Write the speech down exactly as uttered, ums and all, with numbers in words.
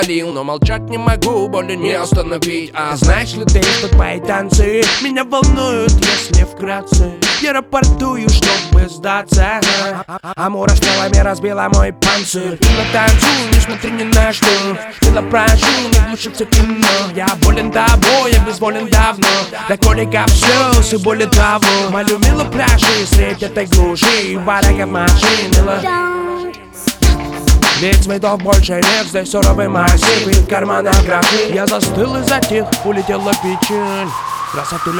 Но молчать не могу, более не остановить. А знаешь ли ты, что твои танцы меня волнуют, если вкратце? Я рапортую, чтобы сдаться. Амура стрелами разбила мой панцирь. Мило танцую, не смотри ни на что. Мило прошу, не глушится кино. Я болен тобой, я безволен давно. До колика слез и боли того. Молю, мило, пляши средь этой глуши. Барага машин, мило. Ведь цветов больше нет, здесь суровый массив. И в карманах графы. Я застыл и затих, улетела печаль. Красоту